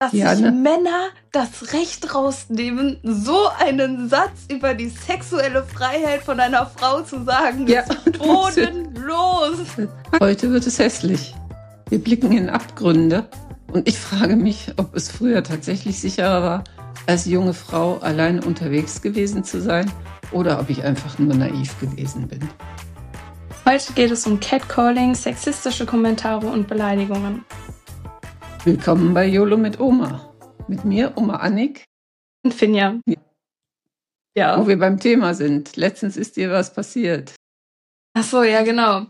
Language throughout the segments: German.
dass Ja, sich ne? Männer das Recht rausnehmen, so einen Satz über die sexuelle Freiheit von einer Frau zu sagen, Ja. ist bodenlos. Heute wird es hässlich. Wir blicken in Abgründe. Und ich frage mich, ob es früher tatsächlich sicherer war, als junge Frau alleine unterwegs gewesen zu sein oder ob ich einfach nur naiv gewesen bin. Heute geht es um Catcalling, sexistische Kommentare und Beleidigungen. Willkommen bei YOLO mit Oma. Mit mir, Oma Annik. Und Finja. Ja. Wo wir beim Thema sind. Letztens ist dir was passiert. Ach so, ja, genau.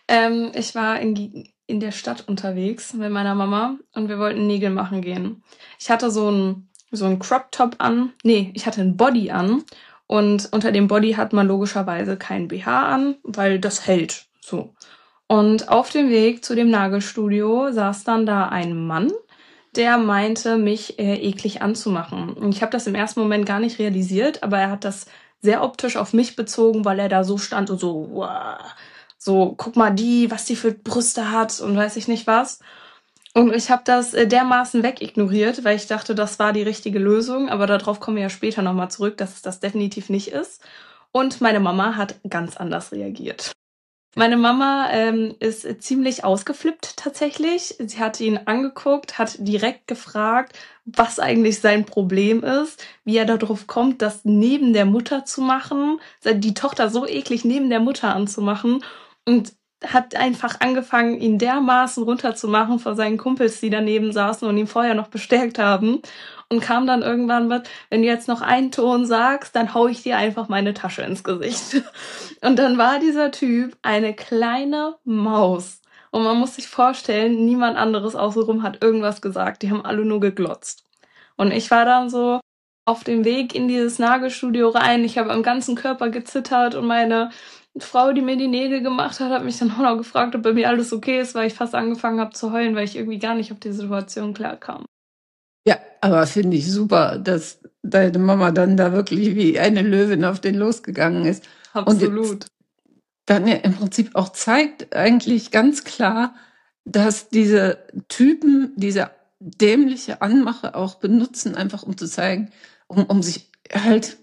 Ich war in der Stadt unterwegs mit meiner Mama und wir wollten Nägel machen gehen. Ich hatte so einen Crop-Top an. Nee, ich hatte einen Body an. Und unter dem Body hat man logischerweise keinen BH an, weil das hält. So. Und auf dem Weg zu dem Nagelstudio saß dann da ein Mann, der meinte, mich eklig anzumachen. Und ich habe das im ersten Moment gar nicht realisiert, aber er hat das sehr optisch auf mich bezogen, weil er da so stand und so, wow, so, guck mal was die für Brüste hat und weiß ich nicht was. Und ich habe das dermaßen wegignoriert, weil ich dachte, das war die richtige Lösung. Aber darauf kommen wir ja später nochmal zurück, dass es das definitiv nicht ist. Und meine Mama hat ganz anders reagiert. Meine Mama ist ziemlich ausgeflippt tatsächlich. Sie hat ihn angeguckt, hat direkt gefragt, was eigentlich sein Problem ist, wie er darauf kommt, das neben der Mutter zu machen, die Tochter so eklig neben der Mutter anzumachen und hat einfach angefangen, ihn dermaßen runterzumachen vor seinen Kumpels, die daneben saßen und ihn vorher noch bestärkt haben. Und kam dann irgendwann mit, wenn du jetzt noch einen Ton sagst, dann hau ich dir einfach meine Tasche ins Gesicht. Und dann war dieser Typ eine kleine Maus. Und man muss sich vorstellen, niemand anderes außenrum hat irgendwas gesagt. Die haben alle nur geglotzt. Und ich war dann so auf dem Weg in dieses Nagelstudio rein. Ich habe am ganzen Körper gezittert und meine Frau, die mir die Nägel gemacht hat mich dann auch noch gefragt, ob bei mir alles okay ist, weil ich fast angefangen habe zu heulen, weil ich irgendwie gar nicht auf die Situation klarkam. Ja, aber finde ich super, dass deine Mama dann da wirklich wie eine Löwin auf den losgegangen ist. Absolut. Und dann ja im Prinzip auch zeigt eigentlich ganz klar, dass diese Typen diese dämliche Anmache auch benutzen, einfach um zu zeigen, um sich halt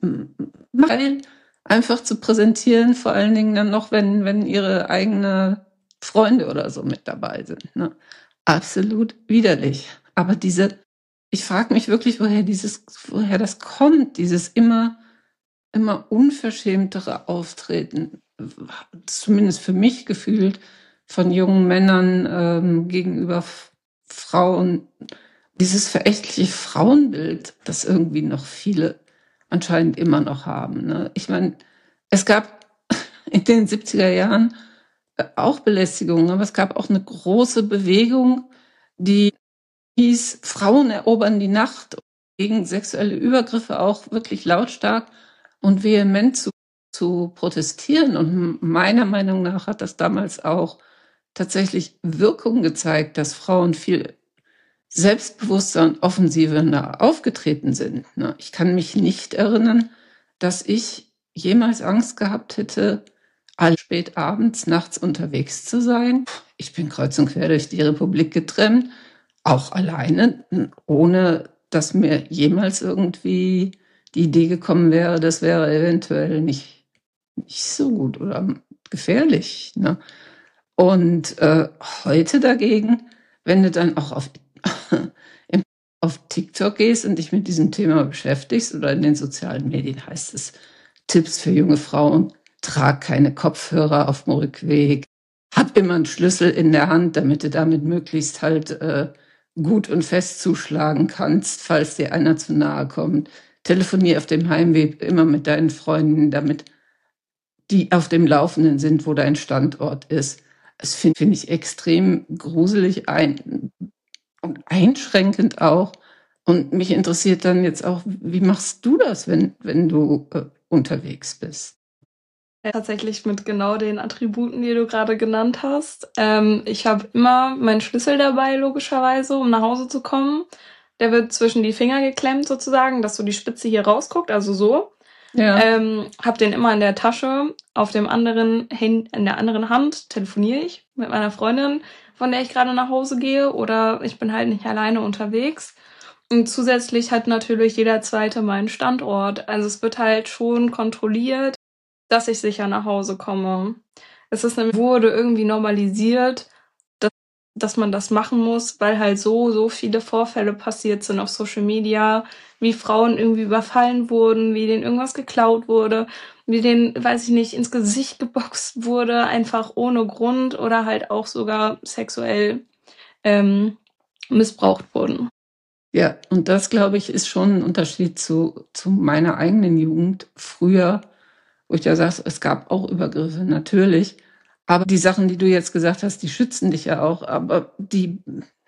mal einfach zu präsentieren, vor allen Dingen dann noch, wenn ihre eigene Freunde oder so mit dabei sind. Ne? Absolut widerlich. Aber ich frage mich wirklich, woher das kommt, dieses immer unverschämtere Auftreten, zumindest für mich gefühlt, von jungen Männern gegenüber Frauen. Dieses verächtliche Frauenbild, das irgendwie noch viele anscheinend immer noch haben. Ne? Ich meine, es gab in den 70er Jahren auch Belästigungen, aber es gab auch eine große Bewegung, die hieß Frauen erobern die Nacht, gegen sexuelle Übergriffe auch wirklich lautstark und vehement zu protestieren. Und meiner Meinung nach hat das damals auch tatsächlich Wirkung gezeigt, dass Frauen viel selbstbewusster und offensiver aufgetreten sind. Ich kann mich nicht erinnern, dass ich jemals Angst gehabt hätte, spät abends, nachts unterwegs zu sein. Ich bin kreuz und quer durch die Republik getrennt, auch alleine, ohne dass mir jemals irgendwie die Idee gekommen wäre, das wäre eventuell nicht so gut oder gefährlich. Ne? Und heute dagegen, wenn du dann auch auf TikTok gehst und dich mit diesem Thema beschäftigst oder in den sozialen Medien, heißt es Tipps für junge Frauen: Trag keine Kopfhörer auf dem Rückweg, hab immer einen Schlüssel in der Hand, damit du damit möglichst halt gut und fest zuschlagen kannst, falls dir einer zu nahe kommt. Telefonier auf dem Heimweg immer mit deinen Freunden, damit die auf dem Laufenden sind, wo dein Standort ist. Das finde ich extrem gruselig und einschränkend auch. Und mich interessiert dann jetzt auch, wie machst du das, wenn du unterwegs bist? Tatsächlich mit genau den Attributen, die du gerade genannt hast. Ich habe immer meinen Schlüssel dabei, logischerweise, um nach Hause zu kommen. Der wird zwischen die Finger geklemmt sozusagen, dass so die Spitze hier rausguckt, also so. Ja. Hab den immer in der Tasche. In der anderen Hand telefoniere ich mit meiner Freundin, von der ich gerade nach Hause gehe, oder ich bin halt nicht alleine unterwegs. Und zusätzlich hat natürlich jeder Zweite mal einen Standort. Also es wird halt schon kontrolliert, dass ich sicher nach Hause komme. Wurde irgendwie normalisiert, dass man das machen muss, weil halt so viele Vorfälle passiert sind auf Social Media, wie Frauen irgendwie überfallen wurden, wie denen irgendwas geklaut wurde, wie denen, weiß ich nicht, ins Gesicht geboxt wurde, einfach ohne Grund oder halt auch sogar sexuell missbraucht wurden. Ja, und das, glaube ich, ist schon ein Unterschied zu meiner eigenen Jugend früher, wo ich ja sage, es gab auch Übergriffe, natürlich. Aber die Sachen, die du jetzt gesagt hast, die schützen dich ja auch. Aber die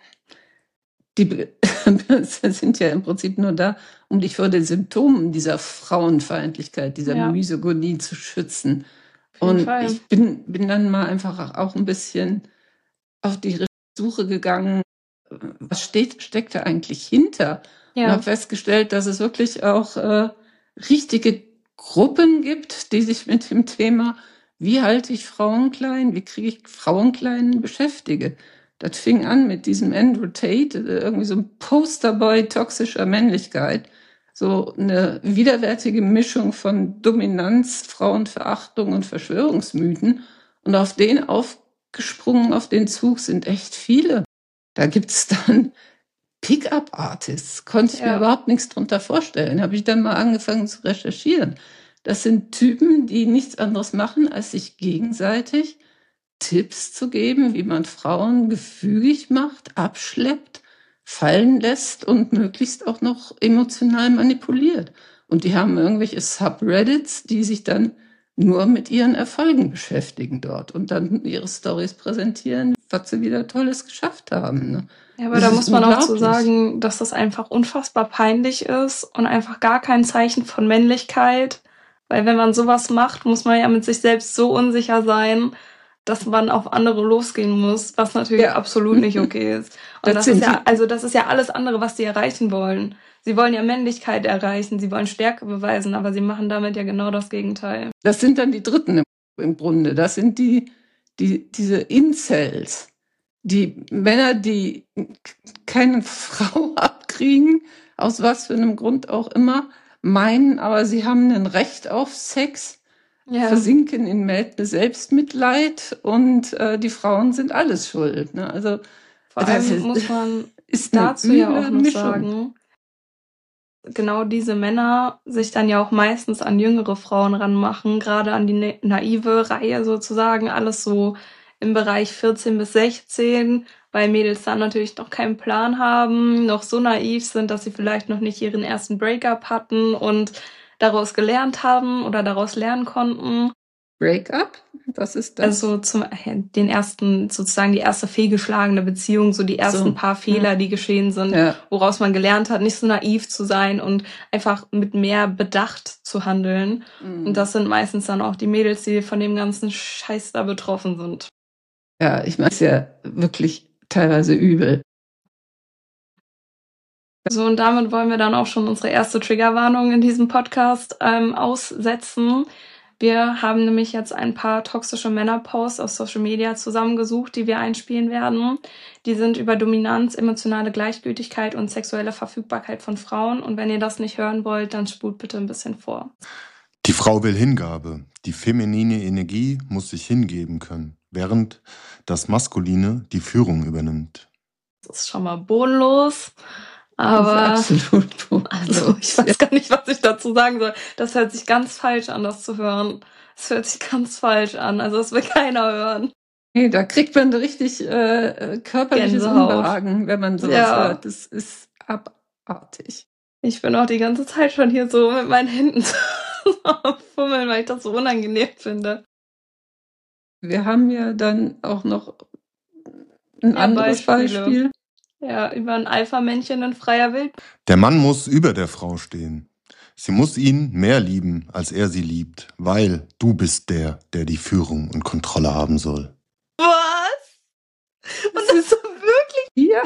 sind ja im Prinzip nur da, um dich vor den Symptomen dieser Frauenfeindlichkeit, dieser Misogynie zu schützen. Und ich bin dann mal einfach auch ein bisschen auf die Suche gegangen, was steckt da eigentlich hinter? Und habe festgestellt, dass es wirklich auch richtige Gruppen gibt, die sich mit dem Thema, wie halte ich Frauen klein, wie kriege ich Frauen klein, beschäftige. Das fing an mit diesem Andrew Tate, irgendwie so ein Posterboy toxischer Männlichkeit, so eine widerwärtige Mischung von Dominanz, Frauenverachtung und Verschwörungsmythen. Und auf den aufgesprungen, auf den Zug sind echt viele. Da gibt's dann Pickup-Artists, konnte ich mir überhaupt nichts drunter vorstellen. Habe ich dann mal angefangen zu recherchieren. Das sind Typen, die nichts anderes machen, als sich gegenseitig Tipps zu geben, wie man Frauen gefügig macht, abschleppt, fallen lässt und möglichst auch noch emotional manipuliert. Und die haben irgendwelche Subreddits, die sich dann nur mit ihren Erfolgen beschäftigen dort und dann ihre Stories präsentieren, was sie wieder Tolles geschafft haben. Ne? Ja, aber da muss man auch zu sagen, dass das einfach unfassbar peinlich ist und einfach gar kein Zeichen von Männlichkeit. Weil wenn man sowas macht, muss man ja mit sich selbst so unsicher sein, dass man auf andere losgehen muss, was natürlich absolut nicht okay ist. Und das ist ja alles andere, was sie erreichen wollen. Sie wollen ja Männlichkeit erreichen, sie wollen Stärke beweisen, aber sie machen damit ja genau das Gegenteil. Das sind dann die Dritten im Grunde. Das sind diese Incels. Die Männer, die keine Frau abkriegen, aus was für einem Grund auch immer, meinen, aber sie haben ein Recht auf Sex, versinken in Selbstmitleid und die Frauen sind alles schuld. Ne? Also vor allem muss man dazu ja auch noch sagen, genau diese Männer sich dann ja auch meistens an jüngere Frauen ranmachen, gerade an die naive Reihe sozusagen, alles so im Bereich 14 bis 16, weil Mädels dann natürlich noch keinen Plan haben, noch so naiv sind, dass sie vielleicht noch nicht ihren ersten Breakup hatten und daraus gelernt haben oder daraus lernen konnten. Breakup? Was ist das? Also die erste fehlgeschlagene Beziehung, so die ersten paar Fehler, die geschehen sind, woraus man gelernt hat, nicht so naiv zu sein und einfach mit mehr Bedacht zu handeln. Und das sind meistens dann auch die Mädels, die von dem ganzen Scheiß da betroffen sind. Ja, ich meine, es ist ja wirklich teilweise übel. So, und damit wollen wir dann auch schon unsere erste Triggerwarnung in diesem Podcast aussetzen. Wir haben nämlich jetzt ein paar toxische Männerposts auf Social Media zusammengesucht, die wir einspielen werden. Die sind über Dominanz, emotionale Gleichgültigkeit und sexuelle Verfügbarkeit von Frauen. Und wenn ihr das nicht hören wollt, dann spult bitte ein bisschen vor. Die Frau will Hingabe. Die feminine Energie muss sich hingeben können, während das Maskuline die Führung übernimmt. Das ist schon mal bodenlos. Aber das ist absolut bodenlos. Also ich weiß gar nicht, was ich dazu sagen soll. Das hört sich ganz falsch an, das zu hören. Das hört sich ganz falsch an. Also das will keiner hören. Nee, da kriegt man richtig körperliches Unbehagen, wenn man sowas hört. Das ist abartig. Ich bin auch die ganze Zeit schon hier so mit meinen Händen fummeln, weil ich das so unangenehm finde. Wir haben ja dann auch noch ein anderes Beispiel. Ja, über ein Alpha-Männchen in freier Wildbahn. Der Mann muss über der Frau stehen. Sie muss ihn mehr lieben, als er sie liebt, weil du bist der die Führung und Kontrolle haben soll. Was? Und das ist so wirklich? Ja.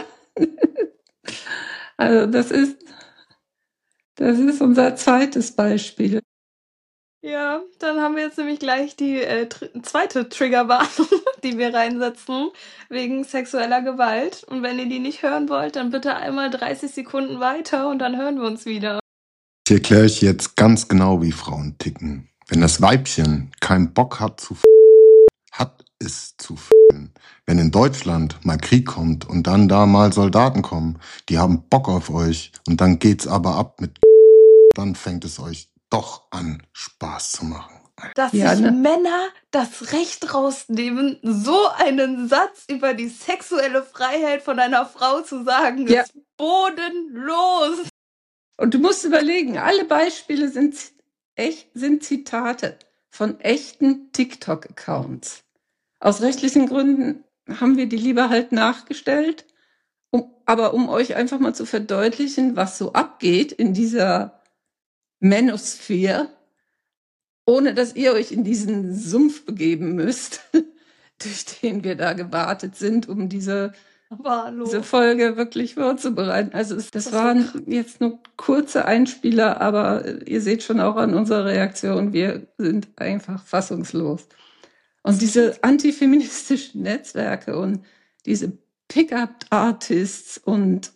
Also das ist unser zweites Beispiel. Ja, dann haben wir jetzt nämlich gleich die zweite Triggerwarnung, die wir reinsetzen, wegen sexueller Gewalt. Und wenn ihr die nicht hören wollt, dann bitte einmal 30 Sekunden weiter und dann hören wir uns wieder. Ich erkläre euch jetzt ganz genau, wie Frauen ticken. Wenn das Weibchen keinen Bock hat hat es zu Wenn in Deutschland mal Krieg kommt und dann da mal Soldaten kommen, die haben Bock auf euch und dann geht's aber ab mit dann fängt es euch doch an, Spaß zu machen. Dass Ja, sich ne? Männer das Recht rausnehmen, so einen Satz über die sexuelle Freiheit von einer Frau zu sagen, Ja. ist bodenlos. Und du musst überlegen, alle Beispiele sind Zitate von echten TikTok-Accounts. Aus rechtlichen Gründen haben wir die lieber halt nachgestellt, aber um euch einfach mal zu verdeutlichen, was so abgeht in dieser Manosphere, ohne dass ihr euch in diesen Sumpf begeben müsst, durch den wir da gewartet sind, um diese Folge wirklich vorzubereiten. Also das waren jetzt nur kurze Einspieler, aber ihr seht schon auch an unserer Reaktion, wir sind einfach fassungslos. Und diese antifeministischen Netzwerke und diese Pickup-Artists und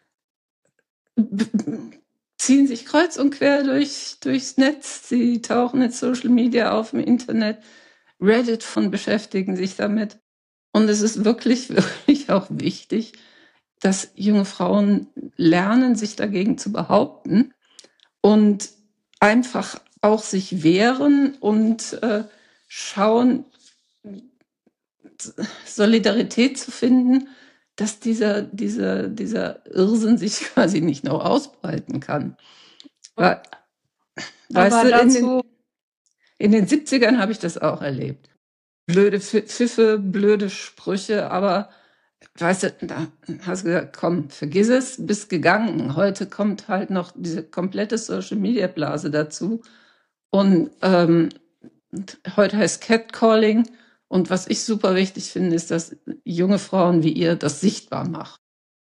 ziehen sich kreuz und quer durchs Netz. Sie tauchen in Social Media auf, im Internet. Reddit beschäftigen sich damit. Und es ist wirklich, wirklich auch wichtig, dass junge Frauen lernen, sich dagegen zu behaupten und einfach auch sich wehren und schauen, Solidarität zu finden, dass dieser Irrsinn sich quasi nicht noch ausbreiten kann. Weißt du, in den 70ern habe ich das auch erlebt. Blöde Pfiffe, blöde Sprüche, aber weißt du, da hast du gesagt, komm, vergiss es, bist gegangen. Heute kommt halt noch diese komplette Social-Media-Blase dazu. Und heute heißt Catcalling. Und was ich super wichtig finde, ist, dass junge Frauen wie ihr das sichtbar machen.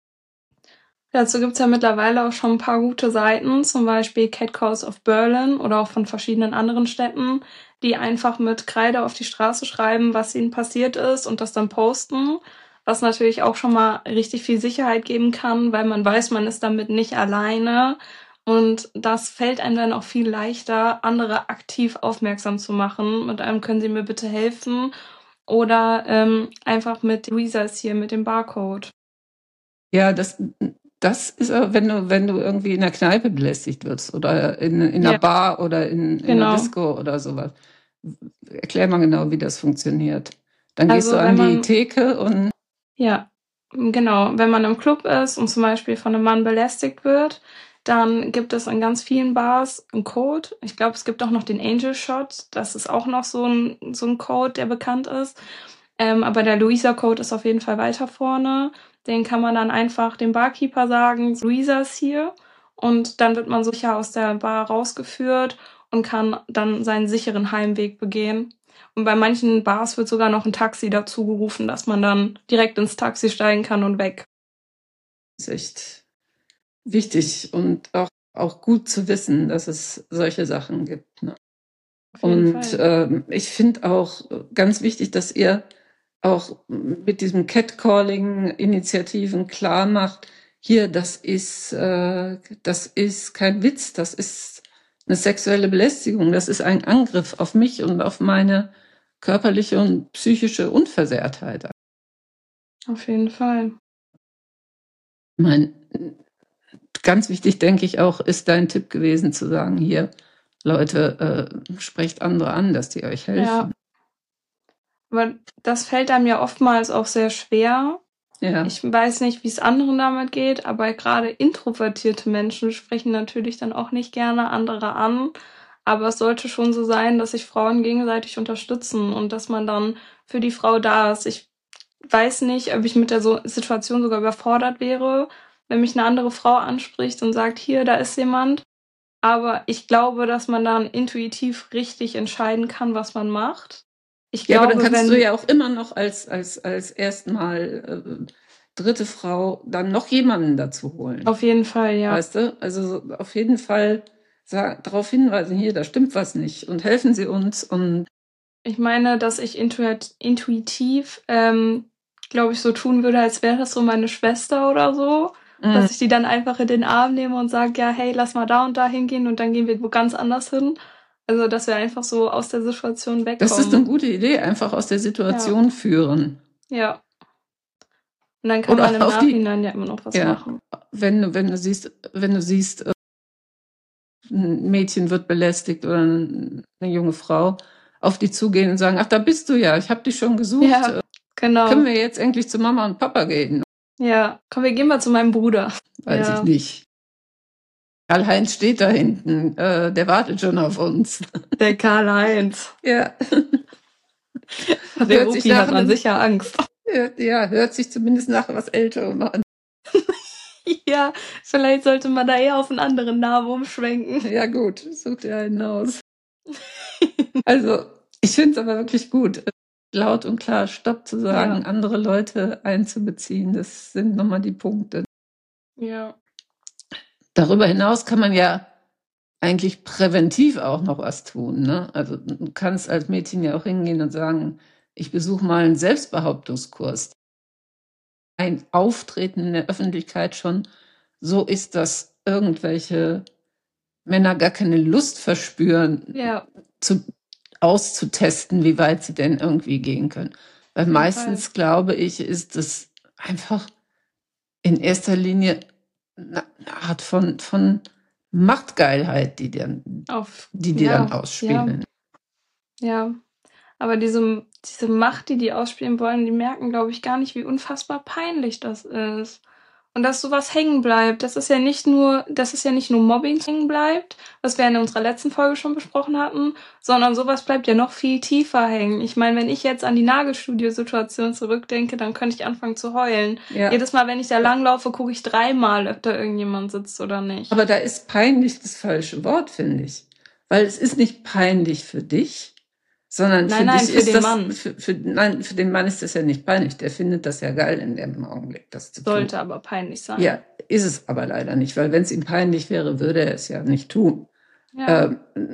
Dazu gibt's ja mittlerweile auch schon ein paar gute Seiten, zum Beispiel Catcalls of Berlin oder auch von verschiedenen anderen Städten, die einfach mit Kreide auf die Straße schreiben, was ihnen passiert ist und das dann posten, was natürlich auch schon mal richtig viel Sicherheit geben kann, weil man weiß, man ist damit nicht alleine und das fällt einem dann auch viel leichter, andere aktiv aufmerksam zu machen. Mit einem können Sie mir bitte helfen oder einfach mit Luisa ist hier mit dem Barcode. Ja, das ist, wenn du irgendwie in der Kneipe belästigt wirst oder in einer Bar oder in einer Disco oder sowas. Erklär mal genau, wie das funktioniert. Dann gehst du an die Theke und... Ja, genau. Wenn man im Club ist und zum Beispiel von einem Mann belästigt wird, dann gibt es in ganz vielen Bars einen Code. Ich glaube, es gibt auch noch den Angel Shot. Das ist auch noch so ein Code, der bekannt ist. Aber der Luisa-Code ist auf jeden Fall weiter vorne. Den kann man dann einfach dem Barkeeper sagen, Luisa ist hier. Und dann wird man sicher aus der Bar rausgeführt und kann dann seinen sicheren Heimweg begehen. Und bei manchen Bars wird sogar noch ein Taxi dazu gerufen, dass man dann direkt ins Taxi steigen kann und weg. Das ist echt wichtig und auch gut zu wissen, dass es solche Sachen gibt. Ne? Und ich finde auch ganz wichtig, dass ihr auch mit diesem Catcalling-Initiativen klar macht, hier, das ist kein Witz, das ist eine sexuelle Belästigung, das ist ein Angriff auf mich und auf meine körperliche und psychische Unversehrtheit. Auf jeden Fall. Ganz wichtig, denke ich auch, ist dein Tipp gewesen, zu sagen, hier, Leute, sprecht andere an, dass die euch helfen. Ja. Aber das fällt einem ja oftmals auch sehr schwer. Ja. Ich weiß nicht, wie es anderen damit geht, aber gerade introvertierte Menschen sprechen natürlich dann auch nicht gerne andere an. Aber es sollte schon so sein, dass sich Frauen gegenseitig unterstützen und dass man dann für die Frau da ist. Ich weiß nicht, ob ich mit der Situation sogar überfordert wäre, wenn mich eine andere Frau anspricht und sagt, hier, da ist jemand. Aber ich glaube, dass man dann intuitiv richtig entscheiden kann, was man macht. Aber dann kannst du ja auch immer noch als erstmal dritte Frau dann noch jemanden dazu holen. Auf jeden Fall, ja. Weißt du? Also auf jeden Fall darauf hinweisen, hier, da stimmt was nicht und helfen Sie uns. Und Ich meine, dass ich intuitiv, glaube ich, so tun würde, als wäre das so meine Schwester oder so. Dass ich die dann einfach in den Arm nehme und sage, ja, hey, lass mal da und da hingehen und dann gehen wir wo ganz anders hin. Also, dass wir einfach so aus der Situation wegkommen. das ist eine gute Idee, einfach aus der Situation führen. Ja. Und dann kann Oder man im auf die- Nachhinein ja immer noch was Ja. machen. Wenn du siehst, ein Mädchen wird belästigt oder eine junge Frau, auf die zugehen und sagen, ach, da bist du ja, ich habe dich schon gesucht. Ja, genau. Können wir jetzt endlich zu Mama und Papa gehen? Ja, komm, wir gehen mal zu meinem Bruder. Weiß Ja. ich nicht. Karl-Heinz steht da hinten, der wartet schon auf uns. Der Karl-Heinz. Ja. Der Hört sich Rupi hat nach man einem- sicher Angst. Ja, hört sich zumindest nach was Älterem an. Ja, vielleicht sollte man da eher auf einen anderen Namen umschwenken. Ja gut, sucht ihr einen aus. Also, ich finde es aber wirklich gut, laut und klar Stopp zu sagen, andere Leute einzubeziehen. Das sind nochmal die Punkte. Ja. Darüber hinaus kann man ja eigentlich präventiv auch noch was tun. Ne? Also du kannst als Mädchen ja auch hingehen und sagen, ich besuche mal einen Selbstbehauptungskurs. Ein Auftreten in der Öffentlichkeit schon so ist, dass irgendwelche Männer gar keine Lust verspüren, Ja. auszutesten, wie weit sie denn irgendwie gehen können. Weil jeden meistens, glaube ich, ist es einfach in erster Linie eine Art von Machtgeilheit, die die dann ausspielen. Ja. Aber diese Macht, die ausspielen wollen, die merken, glaube ich, gar nicht, wie unfassbar peinlich das ist. Und dass sowas hängen bleibt, das ist ja nicht nur Mobbing hängen bleibt, was wir in unserer letzten Folge schon besprochen hatten, sondern sowas bleibt ja noch viel tiefer hängen. Ich meine, wenn ich jetzt an die Nagelstudio-Situation zurückdenke, dann könnte ich anfangen zu heulen. Ja. Jedes Mal, wenn ich da langlaufe, gucke ich 3-mal, ob da irgendjemand sitzt oder nicht. Aber da ist peinlich das falsche Wort, finde ich. Weil es ist nicht peinlich für dich, sondern für dich für ist den das, Mann. Für den Mann ist das ja nicht peinlich. Der findet das ja geil in dem Augenblick, das zu tun. Sollte aber peinlich sein. Ja, ist es aber leider nicht, weil wenn es ihm peinlich wäre, würde er es ja nicht tun. Ja.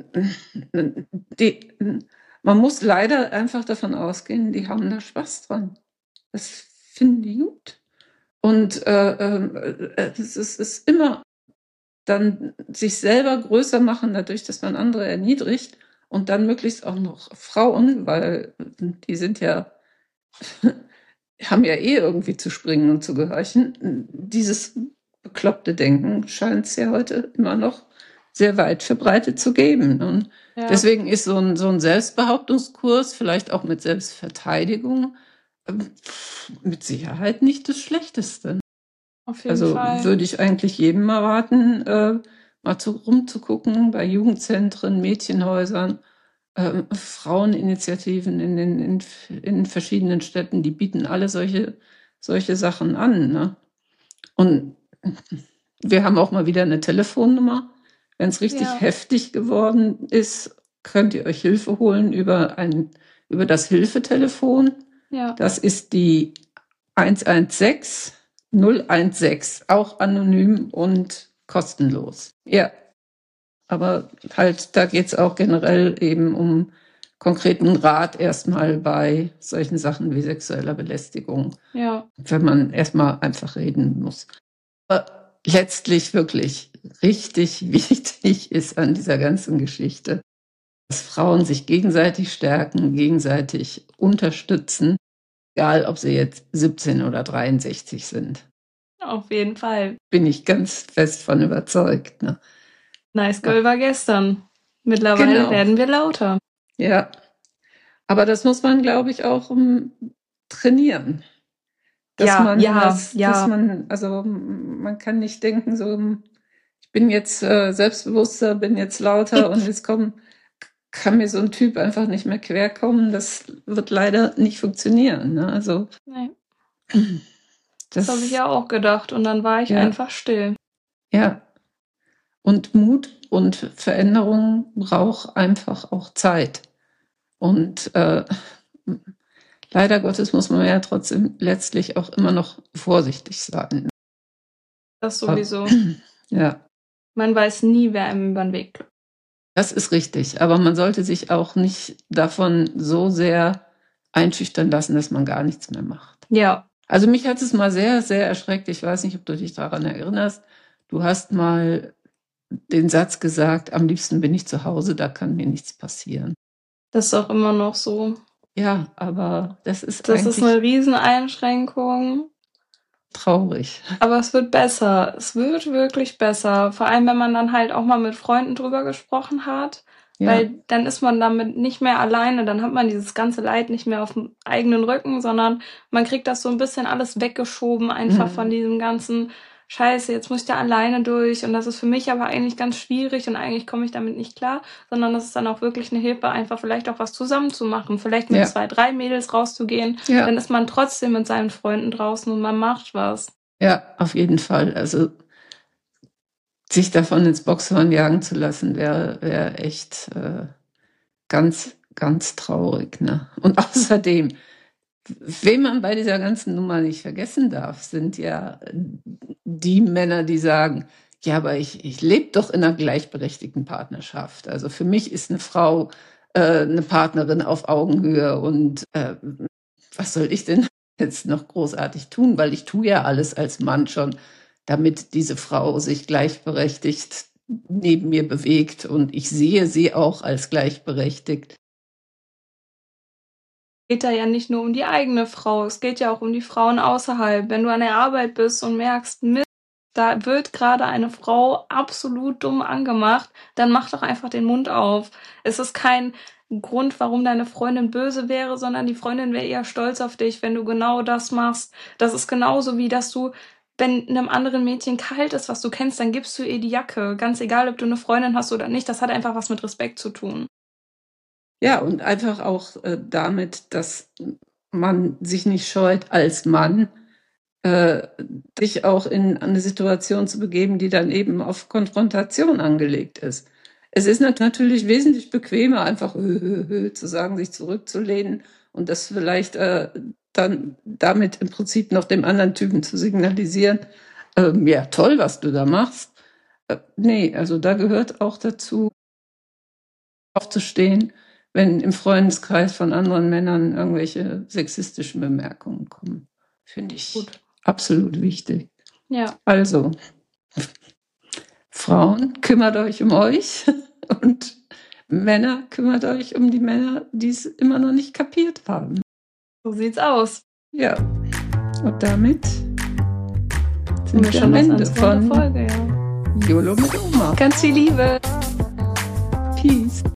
Man muss leider einfach davon ausgehen, die haben da Spaß dran. Das finden die gut. Und es ist immer dann sich selber größer machen, dadurch, dass man andere erniedrigt und dann möglichst auch noch Frauen, weil die sind ja, haben ja irgendwie zu springen und zu gehorchen. Dieses bekloppte Denken scheint es ja heute immer noch sehr weit verbreitet zu geben. Und deswegen ist so ein Selbstbehauptungskurs, vielleicht auch mit Selbstverteidigung, mit Sicherheit nicht das Schlechteste. Auf jeden Fall. Also würde ich eigentlich jedem mal raten, mal rumzugucken bei Jugendzentren, Mädchenhäusern, Fraueninitiativen in verschiedenen Städten, die bieten alle solche Sachen an. Ne? Und wir haben auch mal wieder eine Telefonnummer. Wenn es richtig heftig geworden ist, könnt ihr euch Hilfe holen über das Hilfetelefon. Ja. Das ist die 116 016, auch anonym und kostenlos. Ja, aber halt, da geht es auch generell eben um konkreten Rat erstmal bei solchen Sachen wie sexueller Belästigung. Ja. Wenn man erstmal einfach reden muss. Aber letztlich wirklich richtig wichtig ist an dieser ganzen Geschichte, dass Frauen sich gegenseitig stärken, gegenseitig unterstützen, egal ob sie jetzt 17 oder 63 sind. Auf jeden Fall. Bin ich ganz fest von überzeugt. Ne? Nice Girl war gestern. Mittlerweile werden wir lauter. Ja, aber das muss man, glaube ich, auch trainieren. Man kann nicht denken, so, ich bin jetzt selbstbewusster, bin jetzt lauter und jetzt kann mir so ein Typ einfach nicht mehr querkommen. Das wird leider nicht funktionieren. Ne? Also, nee. Das habe ich ja auch gedacht und dann war ich einfach still. Ja. Und Mut und Veränderung braucht einfach auch Zeit. Und leider Gottes muss man ja trotzdem letztlich auch immer noch vorsichtig sein. Das sowieso. Ja. Man weiß nie, wer einem über den Weg läuft. Das ist richtig, aber man sollte sich auch nicht davon so sehr einschüchtern lassen, dass man gar nichts mehr macht. Ja. Also mich hat es mal sehr, sehr erschreckt. Ich weiß nicht, ob du dich daran erinnerst. Du hast mal den Satz gesagt, am liebsten bin ich zu Hause, da kann mir nichts passieren. Das ist auch immer noch so. Ja, aber das ist eine Rieseneinschränkung. Traurig. Aber es wird besser. Es wird wirklich besser. Vor allem, wenn man dann halt auch mal mit Freunden drüber gesprochen hat. Ja. Weil dann ist man damit nicht mehr alleine. Dann hat man dieses ganze Leid nicht mehr auf dem eigenen Rücken, sondern man kriegt das so ein bisschen alles weggeschoben, einfach von diesem ganzen Scheiße, jetzt muss ich da alleine durch und das ist für mich aber eigentlich ganz schwierig und eigentlich komme ich damit nicht klar, sondern das ist dann auch wirklich eine Hilfe, einfach vielleicht auch was zusammen zu machen, vielleicht mit 2, 3 Mädels rauszugehen, dann ist man trotzdem mit seinen Freunden draußen und man macht was. Ja, auf jeden Fall. Also sich davon ins Boxhorn jagen zu lassen, wäre echt ganz, ganz traurig. Ne? Und außerdem, wen man bei dieser ganzen Nummer nicht vergessen darf, sind ja die Männer, die sagen, ja, aber ich lebe doch in einer gleichberechtigten Partnerschaft. Also für mich ist eine Frau eine Partnerin auf Augenhöhe und was soll ich denn jetzt noch großartig tun? Weil ich tue ja alles als Mann schon, damit diese Frau sich gleichberechtigt neben mir bewegt und ich sehe sie auch als gleichberechtigt. Es geht da ja nicht nur um die eigene Frau, es geht ja auch um die Frauen außerhalb. Wenn du an der Arbeit bist und merkst, Mist, da wird gerade eine Frau absolut dumm angemacht, dann mach doch einfach den Mund auf. Es ist kein Grund, warum deine Freundin böse wäre, sondern die Freundin wäre eher stolz auf dich, wenn du genau das machst. Das ist genauso wie, dass du, wenn einem anderen Mädchen kalt ist, was du kennst, dann gibst du ihr die Jacke. Ganz egal, ob du eine Freundin hast oder nicht, das hat einfach was mit Respekt zu tun. Ja, und einfach auch damit, dass man sich nicht scheut, als Mann sich auch in eine Situation zu begeben, die dann eben auf Konfrontation angelegt ist. Es ist natürlich wesentlich bequemer, einfach zu sagen, sich zurückzulehnen und das vielleicht dann damit im Prinzip noch dem anderen Typen zu signalisieren, ja, toll, was du da machst. Nee, also da gehört auch dazu, aufzustehen, wenn im Freundeskreis von anderen Männern irgendwelche sexistischen Bemerkungen kommen. Finde ich absolut wichtig. Ja. Also, Frauen, kümmert euch um euch und Männer, kümmert euch um die Männer, die es immer noch nicht kapiert haben. So sieht's aus. Ja, und damit sind wir schon am Ende von Folge, ja. YOLO mit Oma. Ganz viel Liebe. Peace.